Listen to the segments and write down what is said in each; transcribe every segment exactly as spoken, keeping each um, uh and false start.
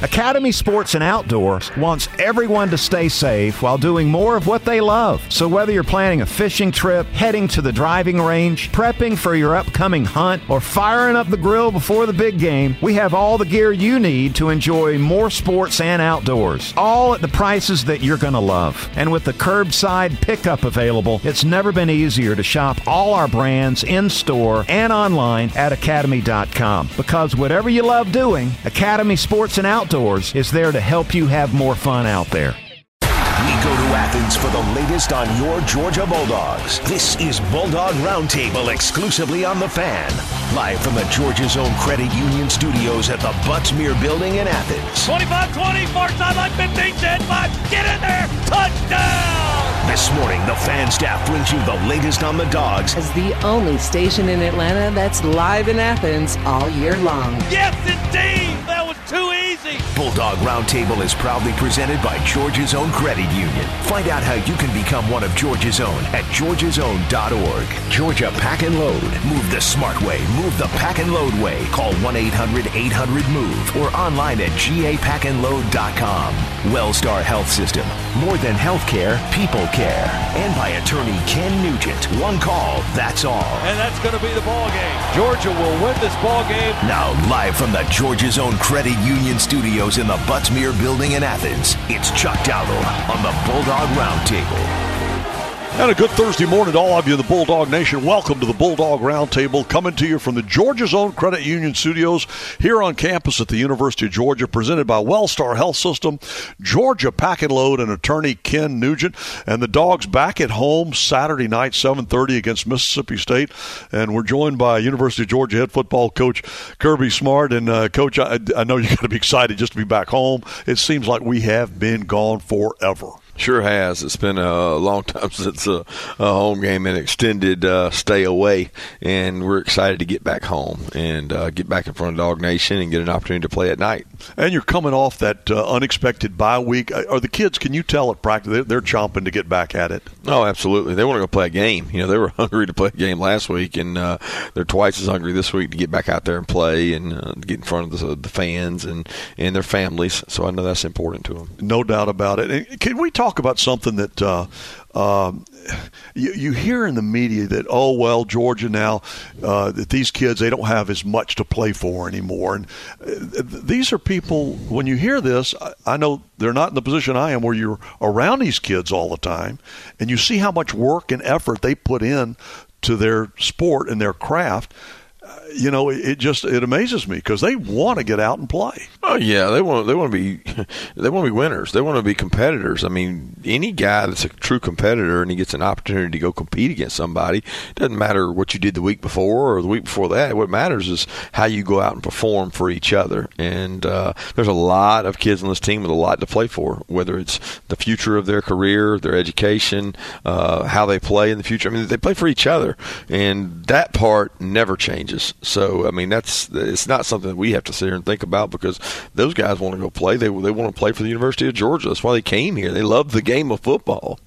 Academy Sports and Outdoors wants everyone to stay safe while doing more of what they love. So whether you're planning a fishing trip, heading to the driving range, prepping for your upcoming hunt, or firing up the grill before the big game, we have all the gear you need to enjoy more sports and outdoors, all at the prices that you're going to love. And with the curbside pickup available, it's never been easier to shop all our brands in-store and online at academy dot com. Because whatever you love doing, Academy Sports and Outdoors is there to help you have more fun out there. We go to Athens for the latest on your Georgia Bulldogs. This is Bulldog Roundtable exclusively on The Fan. Live from the Georgia Zone Credit Union Studios at the Butts-Mehre Building in Athens. twenty-five twenty, far sideline, fifteen, ten, five, get in there, touchdown! This morning, the Fan staff brings you the latest on the Dogs. As the only station in Atlanta that's live in Athens all year long. Yes, indeed! That was too easy! Bulldog Roundtable is proudly presented by Georgia's Own Credit Union. Find out how you can become one of Georgia's Own at georgias own dot org. Georgia Pack and Load. Move the smart way. Move the Pack and Load way. Call one eight hundred eight hundred move or online at g a pack and load dot com. Wellstar Health System. More than healthcare, people care. And by attorney Ken Nugent. One call, that's all. And that's going to be the ball game. Georgia will win this ball game. Now, live from the Georgia's Own Credit Union Studios in the Butts-Mehre Building in Athens, it's Chuck Dowdle on the Bulldog Roundtable. And a good Thursday morning to all of you in the Bulldog Nation. Welcome to the Bulldog Roundtable, coming to you from the Georgia's Own Credit Union Studios here on campus at the University of Georgia, presented by Wellstar Health System, Georgia Pack and Load, and attorney Ken Nugent. And the Dogs back at home Saturday night, seven thirty against Mississippi State. And we're joined by University of Georgia head football coach Kirby Smart. And, uh, Coach, I, I know you're going to be excited just to be back home. It seems like we have been gone forever. Sure has. It's been a long time since a, a home game and extended uh, stay away, and we're excited to get back home and uh, get back in front of Dog Nation and get an opportunity to play at night. And you're coming off that uh, unexpected bye week. Are the kids, can you tell at practice, they're, they're chomping to get back at it? Oh, absolutely. They want to go play a game. You know, they were hungry to play a game last week, and uh, they're twice as hungry this week to get back out there and play and uh, get in front of the, the fans and, and their families. So I know that's important to them. No doubt about it. And can we talk about something that uh, uh, you, you hear in the media that, oh, well, Georgia now, uh, that these kids, they don't have as much to play for anymore. And uh, these are people, when you hear this, I, I know they're not in the position I am where you're around these kids all the time, and you see how much work and effort they put in to their sport and their craft. You know, it just it amazes me because they want to get out and play. Oh yeah, they want they want to be they want to be winners. They want to be competitors. I mean, any guy that's a true competitor and he gets an opportunity to go compete against somebody, it doesn't matter what you did the week before or the week before that. What matters is how you go out and perform for each other. And uh, there's a lot of kids on this team with a lot to play for, whether it's the future of their career, their education, uh, how they play in the future. I mean, they play for each other, and that part never changes. So, I mean, that's it's not something that we have to sit here and think about because those guys want to go play. They they want to play for the University of Georgia. That's why they came here. They love the game of football.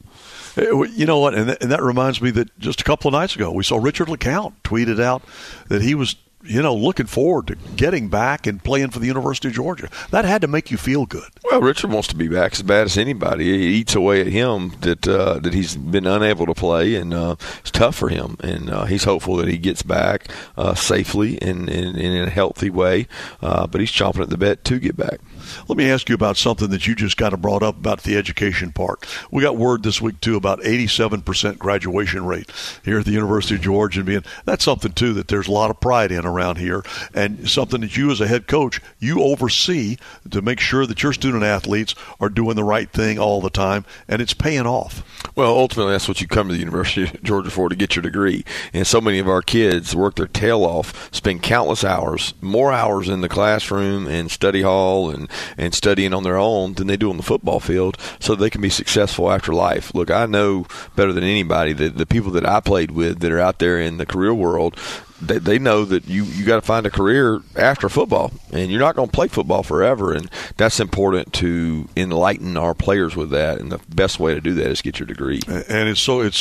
You know what? And that, and that reminds me that just a couple of nights ago, we saw Richard LeCount tweeted out that he was, you know, looking forward to getting back and playing for the University of Georgia. That had to make you feel good. Well, Richard wants to be back as bad as anybody. It eats away at him that uh, that he's been unable to play, and uh, it's tough for him. And uh, he's hopeful that he gets back uh, safely and, and, and in a healthy way. Uh, but he's chomping at the bit to get back. Let me ask you about something that you just kind of brought up about the education part. We got word this week, too, about eighty-seven percent graduation rate here at the University of Georgia. And being, that's something, too, that there's a lot of pride in around here, and something that you as a head coach, you oversee to make sure that your student athletes are doing the right thing all the time, and it's paying off. Well, ultimately, that's what you come to the University of Georgia for, to get your degree. And so many of our kids work their tail off, spend countless hours, more hours in the classroom and study hall and, and studying on their own than they do on the football field so they can be successful after life. Look, I know better than anybody that the people that I played with that are out there in the career world, They, they know that you, you got to find a career after football, and you're not going to play football forever, and that's important to enlighten our players with that, and the best way to do that is get your degree. And it's so it's so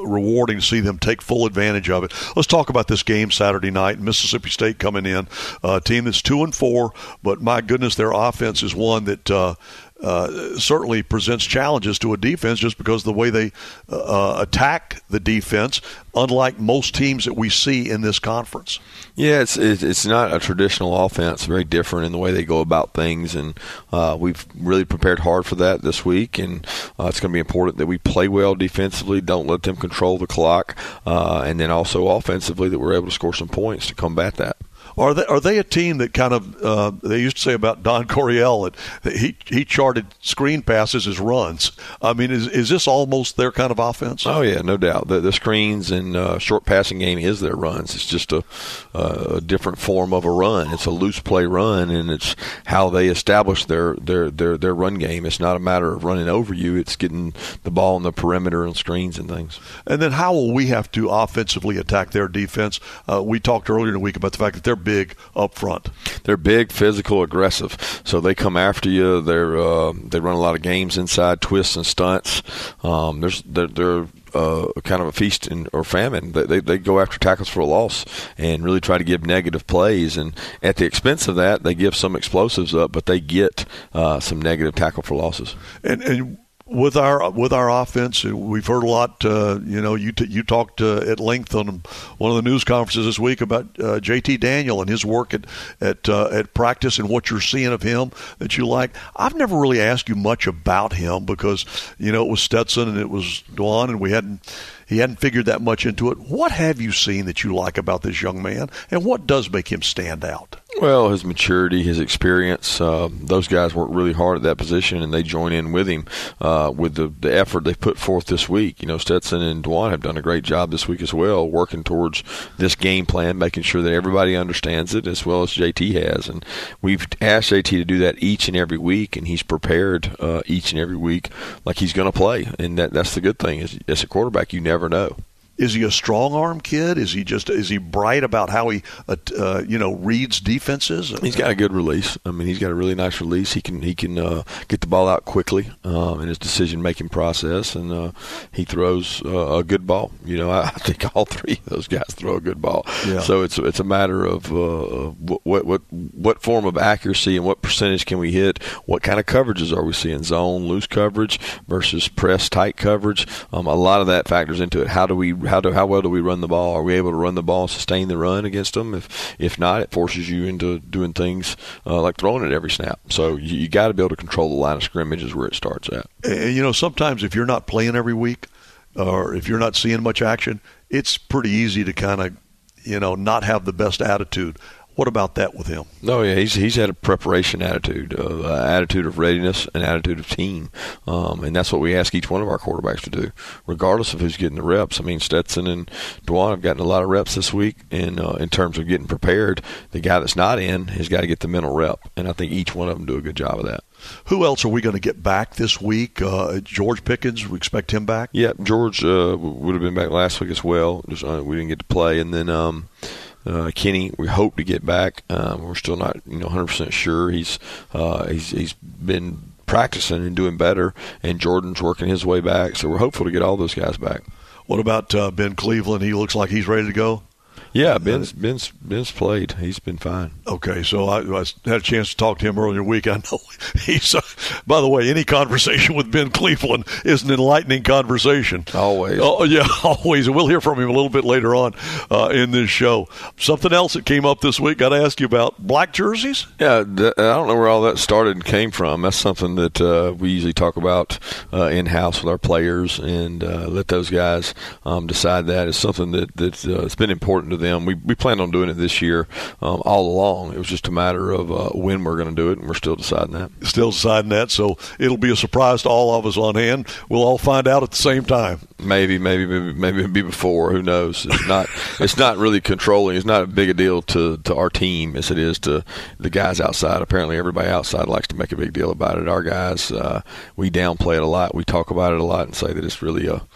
rewarding to see them take full advantage of it. Let's talk about this game Saturday night. Mississippi State coming in, a team that's two and four, but my goodness, their offense is one that uh, uh, certainly presents challenges to a defense just because of the way they uh, attack the defense, unlike most teams that we see in this conference. Yeah, it's it's not a traditional offense. Very different in the way they go about things, and uh, we've really prepared hard for that this week. And uh, it's going to be important that we play well defensively, don't let them control the clock, uh, and then also offensively that we're able to score some points to combat that. Are they are they a team that kind of uh, they used to say about Don Coryell that he he charted screen passes as runs? I mean, is is this almost their kind of offense? Oh yeah, no doubt. The, the screens and uh, short passing game is their runs. It's just a, a different form of a run. It's a loose play run, and it's how they establish their their their their run game. It's not a matter of running over you. It's getting the ball on the perimeter and screens and things. And then how will we have to offensively attack their defense? Uh, we talked earlier in the week about the fact that they're big up front. They're big, physical, aggressive. So they come after you. They're uh, they run a lot of games inside, twists and stunts. Um, there's they're, they're uh, kind of a feast and, or famine. They, they they go after tackles for a loss and really try to give negative plays. And at the expense of that, they give some explosives up, but they get uh, some negative tackle for losses. And and. With our with our offense, we've heard a lot. Uh, you know, you t- you talked uh, at length on one of the news conferences this week about uh, J T Daniel and his work at at uh, at practice and what you're seeing of him that you like. I've never really asked you much about him because you know it was Stetson and it was Dwan, and we hadn't he hadn't figured that much into it. What have you seen that you like about this young man, and what does make him stand out? Well, his maturity, his experience, uh, those guys work really hard at that position, and they join in with him uh, with the, the effort they've put forth this week. You know, Stetson and Dwan have done a great job this week as well, working towards this game plan, making sure that everybody understands it as well as J T has. And we've asked J T to do that each and every week, and he's prepared uh, each and every week like he's going to play. And that, that's the good thing. Is, as a quarterback, you never know. Is he a strong arm kid? Is he just is he bright about how he uh, uh, you know reads defenses? He's got a good release. I mean, he's got a really nice release. He can he can uh, get the ball out quickly um, in his decision making process, and uh, he throws uh, a good ball. You know, I, I think all three of those guys throw a good ball. Yeah. So it's it's a matter of uh, what what what form of accuracy and what percentage can we hit? What kind of coverages are we seeing? Zone, loose coverage versus press tight coverage. Um, a lot of that factors into it. How do we How do how well do we run the ball? Are we able to run the ball and sustain the run against them? If if not, it forces you into doing things uh, like throwing it every snap. So you, you got to be able to control the line of scrimmage is where it starts at. And, you know, sometimes if you're not playing every week or if you're not seeing much action, it's pretty easy to kind of, you know, not have the best attitude. What about that with him? No, yeah, he's he's had a preparation attitude, uh, uh, attitude of readiness, an attitude of team, um, and that's what we ask each one of our quarterbacks to do, regardless of who's getting the reps. I mean, Stetson and Dwan have gotten a lot of reps this week, and uh, in terms of getting prepared, the guy that's not in has got to get the mental rep, and I think each one of them do a good job of that. Who else are we going to get back this week? Uh, George Pickens, we expect him back? Yeah, George uh, would have been back last week as well. Just, uh, we didn't get to play, and then um, – Uh, Kenny, we hope to get back. Um, we're still not, you know, one hundred percent sure. He's uh, he's he's been practicing and doing better, and Jordan's working his way back. So we're hopeful to get all those guys back. What about uh, Ben Cleveland? He looks like he's ready to go. Yeah, Ben's Ben's Ben's played. He's been fine. Okay, so I, I had a chance to talk to him earlier in the week. I know he's. Uh, by the way, any conversation with Ben Cleveland is an enlightening conversation. Always. Oh yeah, always. We'll hear from him a little bit later on uh, in this show. Something else that came up this week. Got to ask you about black jerseys. Yeah, th- I don't know where all that started and came from. That's something that uh, we usually talk about uh, in house with our players and uh, let those guys um, decide that. It's something that that uh, it's been important to them. We we planned on doing it this year um, all along. It was just a matter of uh, when we're going to do it, and we're still deciding that. Still deciding that, so it'll be a surprise to all of us on hand. We'll all find out at the same time. Maybe, maybe, maybe, maybe it'll be before. Who knows? It's not. It's not really controlling. It's not as big a deal to, to our team as it is to the guys outside. Apparently, everybody outside likes to make a big deal about it. Our guys, uh, we downplay it a lot. We talk about it a lot and say that it's really a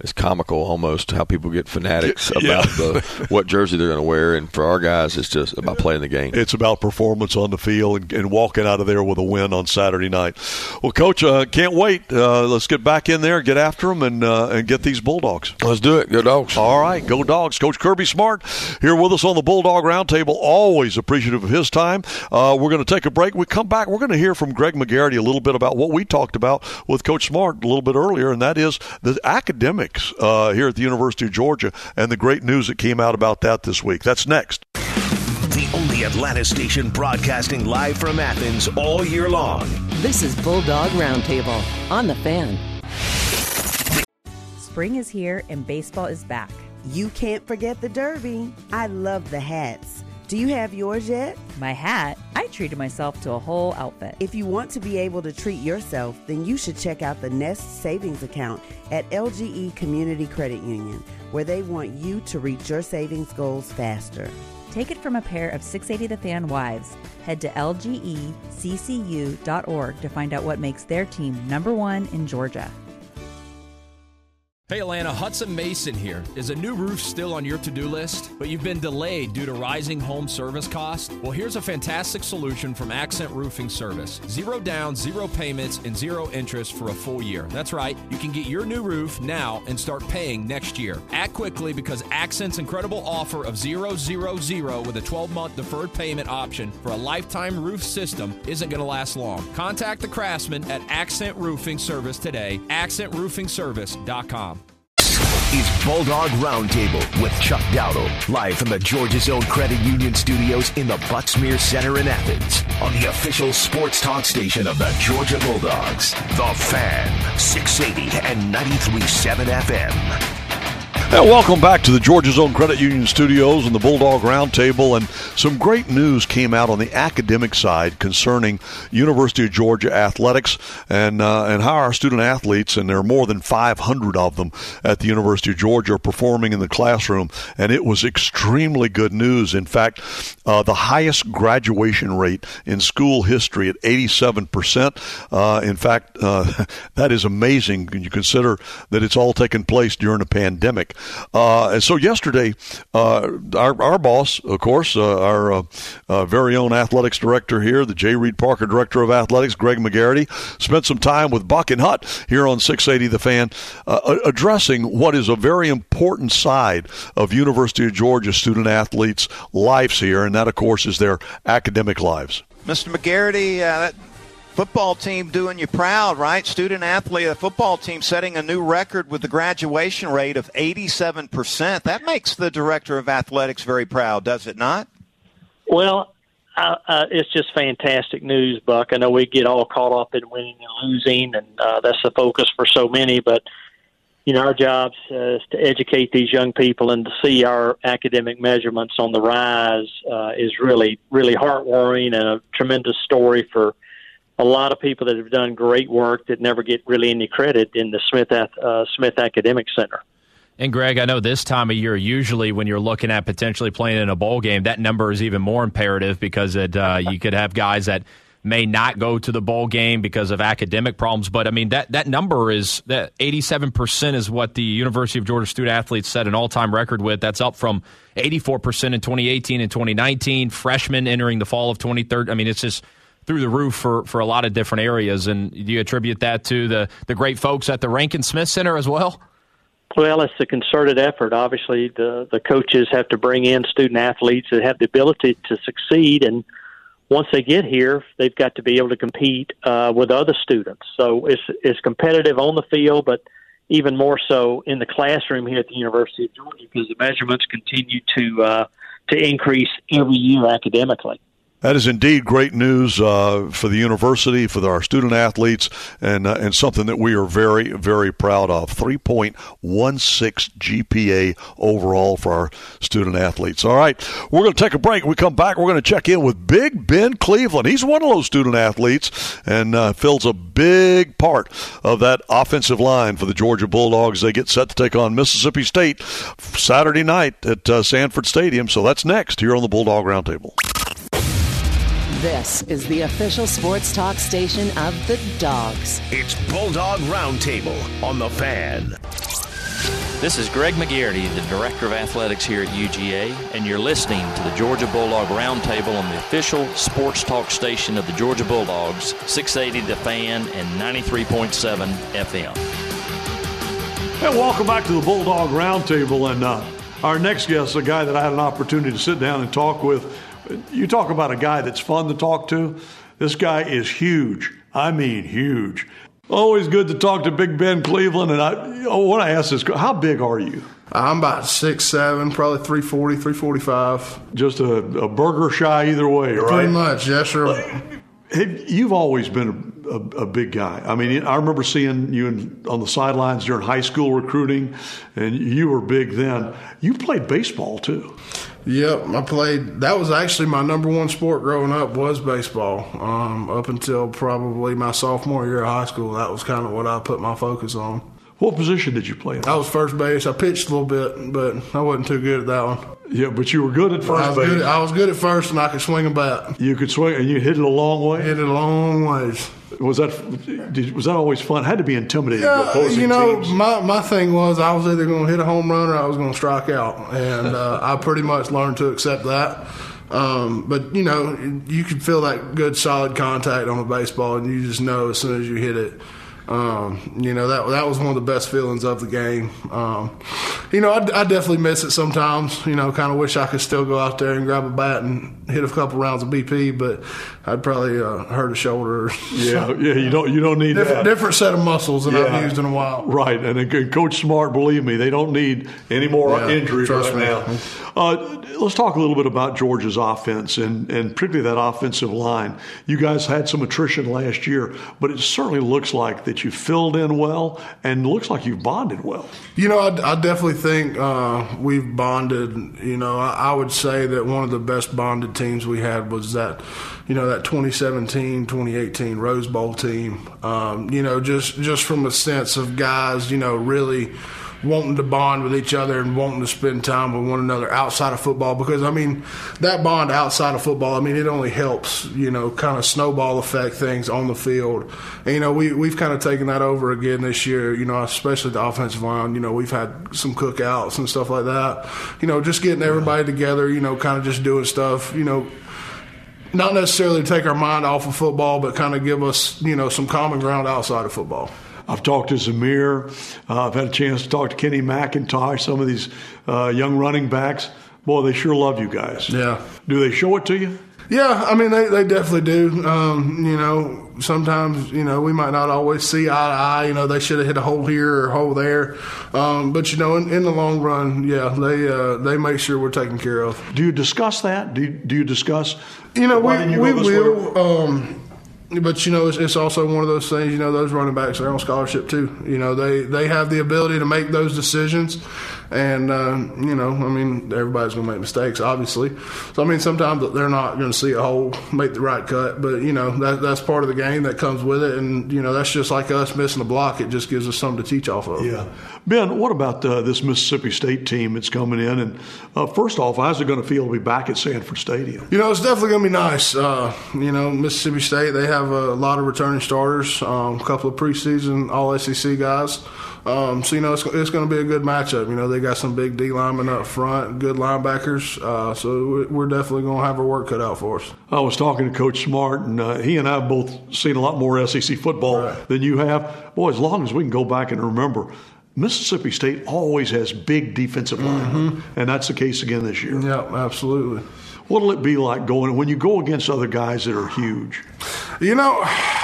it's comical almost how people get fanatics Yeah. about the, what jersey they're going to wear. And for our guys, it's just about playing the game. It's about performance on the field and, and walking out of there with a win on Saturday night. Well, Coach, uh, can't wait. Uh, let's get back in there, get after them, and uh, and get these Bulldogs. Let's do it. Go Dogs. All right, go Dogs. Coach Kirby Smart here with us on the Bulldog Roundtable. Always appreciative of his time. Uh, we're going to take a break. We come back. We're going to hear from Greg McGarity a little bit about what we talked about with Coach Smart a little bit earlier, and that is the academics uh, here at the University of Georgia and the great news that came out about that this week. That's next. The only Atlanta station broadcasting live from Athens all year long. This is Bulldog Roundtable on the Fan. Spring is here and baseball is back. You can't forget the Derby. I love the hats. Do you have yours yet? My hat? I treated myself to a whole outfit. If you want to be able to treat yourself, then you should check out the Nest Savings Account at L G E Community Credit Union, where they want you to reach your savings goals faster. Take it from a pair of six eighty The Fan wives. Head to L G E C C U dot org to find out what makes their team number one in Georgia. Hey Atlanta, Hudson Mason here. Is a new roof still on your to-do list, but you've been delayed due to rising home service costs? Well, here's a fantastic solution from Accent Roofing Service. Zero down, zero payments, and zero interest for a full year. That's right, you can get your new roof now and start paying next year. Act quickly because Accent's incredible offer of zero, zero, zero with a twelve-month deferred payment option for a lifetime roof system isn't going to last long. Contact the craftsman at Accent Roofing Service today, accent roofing service dot com. Is Bulldog Roundtable with Chuck Dowdle, live from the Georgia's Own Credit Union studios in the Butts-Mehre Center in Athens, on the official sports talk station of the Georgia Bulldogs, The Fan, six eighty and ninety-three point seven F M. And welcome back to the Georgia's Own Credit Union studios and the Bulldog Roundtable. And some great news came out on the academic side concerning University of Georgia athletics and uh, and how our student athletes, and there are more than five hundred of them at the University of Georgia, are performing in the classroom. And it was extremely good news. In fact, uh, the highest graduation rate in school history at eighty-seven percent. Uh, in fact, uh, that is amazing when you consider that it's all taken place during a pandemic. Uh, and so yesterday, uh, our, our boss, of course, uh, our uh, uh, very own athletics director here, the J. Reed Parker Director of Athletics, Greg McGarity, spent some time with Buck and Hutt here on six eighty The Fan, uh, addressing what is a very important side of University of Georgia student athletes' lives here, and that, of course, is their academic lives. Mister McGarity, uh, that football team doing you proud, right? Student athlete, a football team setting a new record with the graduation rate of eighty-seven percent. That makes the director of athletics very proud, does it not? Well, uh, uh, it's just fantastic news, Buck. I know we get all caught up in winning and losing, and uh, that's the focus for so many, but you know, our job uh, is to educate these young people, and to see our academic measurements on the rise uh, is really, really heartwarming and a tremendous story for a lot of people that have done great work that never get really any credit in the Smith uh, Smith Academic Center. And, Greg, I know this time of year, usually when you're looking at potentially playing in a bowl game, that number is even more imperative because it, uh, you could have guys that may not go to the bowl game because of academic problems. But, I mean, that, that number is that eighty-seven percent is what the University of Georgia student athletes set an all-time record with. That's up from eighty-four percent in twenty eighteen and twenty nineteen. Freshmen entering the fall of twenty thirteen. I mean, it's just through the roof for, for a lot of different areas. And do you attribute that to the, the great folks at the Rankin Smith Center as well? Well, it's a concerted effort. Obviously, the, the coaches have to bring in student athletes that have the ability to succeed. And once they get here, they've got to be able to compete uh, with other students. So it's, it's competitive on the field, but even more so in the classroom here at the University of Georgia, because the measurements continue to uh, to increase every year academically. That is indeed great news uh, for the university, for our student athletes, and uh, and something that we are very, very proud of. three point one six G P A overall for our student athletes. All right, we're going to take a break. When we come back, we're going to check in with Big Ben Cleveland. He's one of those student athletes and uh, fills a big part of that offensive line for the Georgia Bulldogs. They get set to take on Mississippi State Saturday night at uh, Sanford Stadium. So that's next here on the Bulldog Roundtable. This is the official sports talk station of the Dogs. It's Bulldog Roundtable on The Fan. This is Greg McGarity, the Director of Athletics here at U G A, and you're listening to the Georgia Bulldog Roundtable on the official sports talk station of the Georgia Bulldogs, six eighty The Fan and ninety-three point seven F M. And welcome back to the Bulldog Roundtable. And uh, our next guest is a guy that I had an opportunity to sit down and talk with. You talk about a guy that's fun to talk to. This guy is huge. I mean huge. Always good to talk to Big Ben Cleveland. And I, I want to ask this, how big are you? I'm about six seven, probably three forty, three forty-five. Just a, a burger shy either way, right? Pretty much, yes, sir. Hey, you've always been a, a, a big guy. I mean, I remember seeing you in, on the sidelines during high school recruiting, and you were big then. You played baseball, too. Yep, I played. That was actually my number one sport growing up was baseball. Um, up until probably my sophomore year of high school, that was kind of what I put my focus on. What position did you play in? I was first base. I pitched a little bit, but I wasn't too good at that one. Yeah, but you were good at first I was base. Good at, I was good at first, and I could swing a bat. You could swing, and you hit it a long way? Hit it a long ways. Was that did, was that always fun? It had to be intimidating yeah, to opposing you know, teams. my, my thing was I was either going to hit a home run or I was going to strike out. And uh, I pretty much learned to accept that. Um, but, you know, you can feel that good, solid contact on a baseball, and you just know as soon as you hit it. Um, you know, that that was one of the best feelings of the game. Um, you know, I, I definitely miss it sometimes. You know, kind of wish I could still go out there and grab a bat and hit a couple rounds of B P, but I'd probably uh, hurt a shoulder. Yeah, yeah, you don't you don't need different, that. different set of muscles than yeah. I've used in a while. Right, and then Coach Smart, believe me, they don't need any more yeah, injuries right me. now. Uh, let's talk a little bit about Georgia's offense and, and particularly that offensive line. You guys had some attrition last year, but it certainly looks like that you filled in well and looks like you've bonded well. You know, I, I definitely think uh, we've bonded. You know, I, I would say that one of the best bonded teams we had was that, you know, that twenty seventeen, twenty eighteen Rose Bowl team. Um, you know, just, just from a sense of guys, you know, really wanting to bond with each other and wanting to spend time with one another outside of football, because, I mean, that bond outside of football, I mean, it only helps, you know, kind of snowball effect things on the field. And, you know, we, we've kind of taken that over again this year, you know, especially the offensive line. You know, we've had some cookouts and stuff like that. You know, just getting everybody together, you know, kind of just doing stuff, you know, not necessarily to take our mind off of football, but kind of give us, you know, some common ground outside of football. I've talked to Zamir. Uh, I've had a chance to talk to Kenny McIntosh, some of these uh, young running backs. Boy, they sure love you guys. Yeah. Do they show it to you? Yeah, I mean, they, they definitely do. Um, you know, sometimes, you know, we might not always see eye to eye. You know, they should have hit a hole here or a hole there. Um, but, you know, in, in the long run, yeah, they uh, they make sure we're taken care of. Do you discuss that? Do you, do you discuss? You know, we, you we will. Um, but, you know, it's, it's also one of those things, you know, those running backs are on scholarship too. You know, they, they have the ability to make those decisions. And, uh, you know, I mean, everybody's going to make mistakes, obviously. So, I mean, sometimes they're not going to see a hole, make the right cut. But, you know, that, that's part of the game that comes with it. And, you know, that's just like us missing a block. It just gives us something to teach off of. Yeah. Ben, what about uh, this Mississippi State team that's coming in? And uh, first off, how's it going to feel to be back at Sanford Stadium? You know, it's definitely going to be nice. Uh, you know, Mississippi State, they have a lot of returning starters, um, a couple of preseason all S E C guys. Um, so, you know, it's, it's going to be a good matchup. You know, they got some big D linemen up front, good linebackers. Uh, so we're definitely going to have our work cut out for us. I was talking to Coach Smart, and uh, he and I have both seen a lot more S E C football right. than you have. Boy, as long as we can go back and remember, Mississippi State always has big defensive linemen, mm-hmm. and that's the case again this year. Yeah, absolutely. What'll it be like going when you go against other guys that are huge? You know,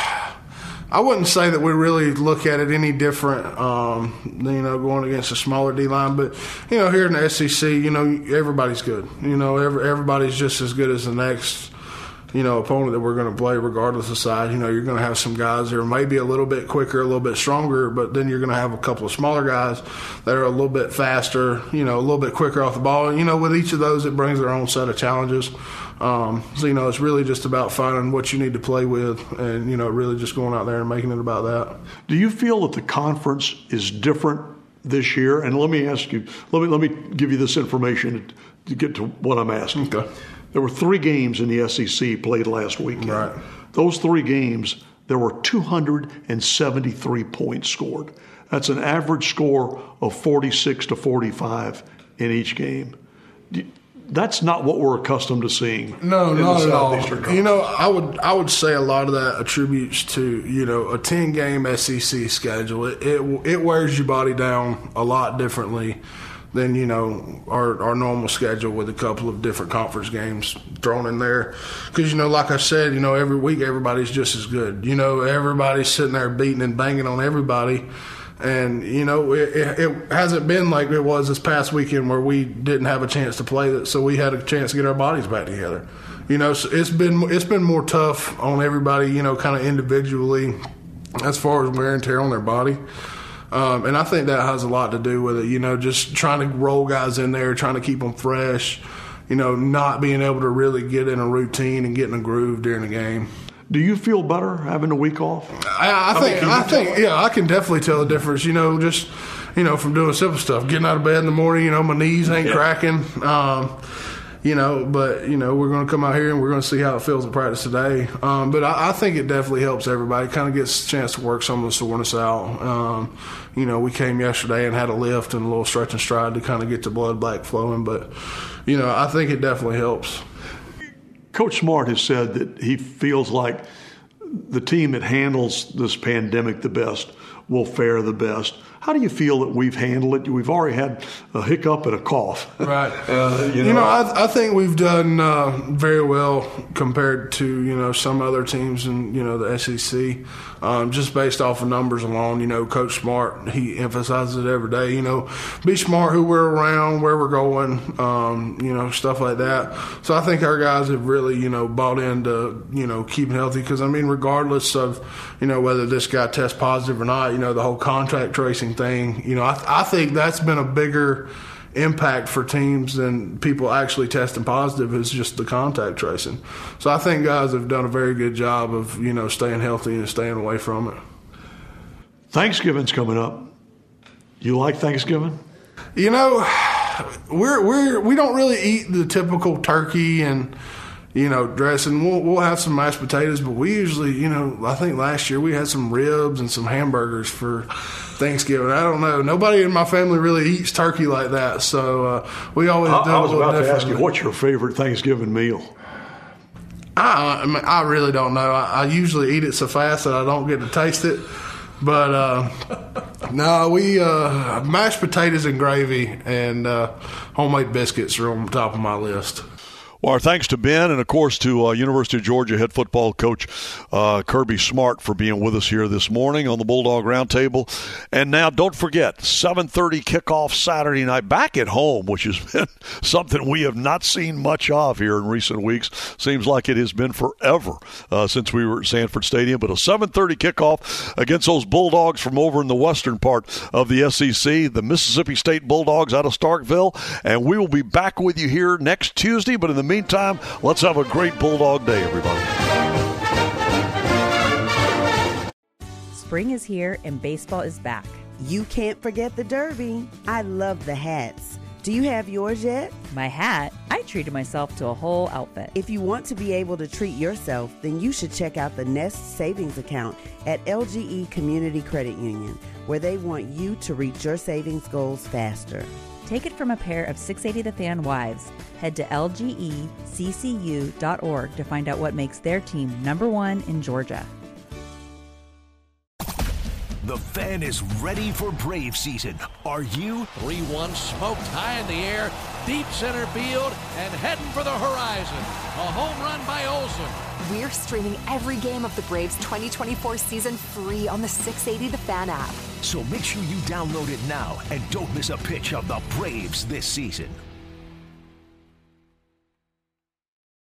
I wouldn't say that we really look at it any different, um, you know, going against a smaller D-line. But, you know, here in the S E C, you know, everybody's good. You know, every, everybody's just as good as the next, you know, opponent that we're going to play regardless of size. You know, you're going to have some guys that are maybe a little bit quicker, a little bit stronger, but then you're going to have a couple of smaller guys that are a little bit faster, you know, a little bit quicker off the ball. And, you know, with each of those, it brings their own set of challenges. Um, so, you know, it's really just about finding what you need to play with and, you know, really just going out there and making it about that. Do you feel that the conference is different this year? And let me ask you, let me let me give you this information to get to what I'm asking. Okay. There were three games in the S E C played last weekend. Right. Those three games, there were two hundred seventy-three points scored. That's an average score of forty-six to forty-five in each game. That's not what we're accustomed to seeing. No, in not the at all. Southeastern You know, I would I would say a lot of that attributes to, you know, a ten-game S E C schedule. It, it it wears your body down a lot differently than, you know, our, our normal schedule with a couple of different conference games thrown in there. Because, you know, like I said, you know, every week everybody's just as good. You know, everybody's sitting there beating and banging on everybody. And, you know, it, it hasn't been like it was this past weekend where we didn't have a chance to play it, so we had a chance to get our bodies back together. You know, so it's been it's been more tough on everybody, you know, kind of individually as far as wear and tear on their body. Um, and I think that has a lot to do with it, you know, just trying to roll guys in there, trying to keep them fresh, you know, not being able to really get in a routine and get in a groove during the game. Do you feel better having a week off? I, I, I think, mean, I think, yeah, I can definitely tell the difference. You know, just you know, from doing simple stuff, getting out of bed in the morning. You know, my knees ain't yeah. cracking. Um, you know, but you know, we're going to come out here and we're going to see how it feels at practice today. Um, but I, I think it definitely helps everybody. Kind of gets a chance to work some of the soreness out. Um, you know, we came yesterday and had a lift and a little stretch and stride to kind of get the blood back flowing. But you know, I think it definitely helps. Coach Smart has said that he feels like the team that handles this pandemic the best will fare the best. How do you feel that we've handled it? We've already had a hiccup and a cough. Right. uh, you know, you know I, I think we've done uh, very well compared to, you know, some other teams in, you know, the S E C. Um, just based off of numbers alone, you know, Coach Smart, he emphasizes it every day, you know, be smart who we're around, where we're going, um, you know, stuff like that. So I think our guys have really, you know, bought into, you know, keeping healthy because, I mean, regardless of, you know, whether this guy tests positive or not, you know, the whole contact tracing thing, you know, I, I think that's been a bigger impact for teams than people actually testing positive is just the contact tracing. So I think guys have done a very good job of, you know, staying healthy and staying away from it. Thanksgiving's coming up. You like Thanksgiving? You know, we're we're we don't really eat the typical turkey and, you know, dressing. We'll we'll have some mashed potatoes, but we usually, you know, I think last year we had some ribs and some hamburgers for Thanksgiving. I don't know. Nobody in my family really eats turkey like that, so uh, we always I, do I was a little about to ask differently. you, what's your favorite Thanksgiving meal? I, I, mean, I really don't know. I, I usually eat it so fast that I don't get to taste it. But uh, no, we uh, mashed potatoes and gravy and uh, homemade biscuits are on the top of my list. Well, our thanks to Ben and, of course, to uh, University of Georgia head football coach uh, Kirby Smart for being with us here this morning on the Bulldog Roundtable. And now, don't forget, seven thirty kickoff Saturday night back at home, which has been something we have not seen much of here in recent weeks. Seems like it has been forever uh, since we were at Sanford Stadium. But a seven thirty kickoff against those Bulldogs from over in the western part of the S E C, the Mississippi State Bulldogs out of Starkville. And we will be back with you here next Tuesday. But in the meantime, let's have a great Bulldog Day, everybody. Spring is here and baseball is back. You can't forget the Derby. I love the hats. Do you have yours yet? My hat? I treated myself to a whole outfit. If you want to be able to treat yourself, then you should check out the Nest Savings Account at L G E Community Credit Union, where they want you to reach your savings goals faster. Take it from a pair of six eighty The Fan wives. Head to L G E C C U dot org to find out what makes their team number one in Georgia. The Fan is ready for Brave season. Are you? three one smoked high in the air, deep center field, and heading for the horizon. A home run by Olsen. We're streaming every game of the Braves twenty twenty-four season free on the six eighty The Fan app. So make sure you download it now and don't miss a pitch of the Braves this season.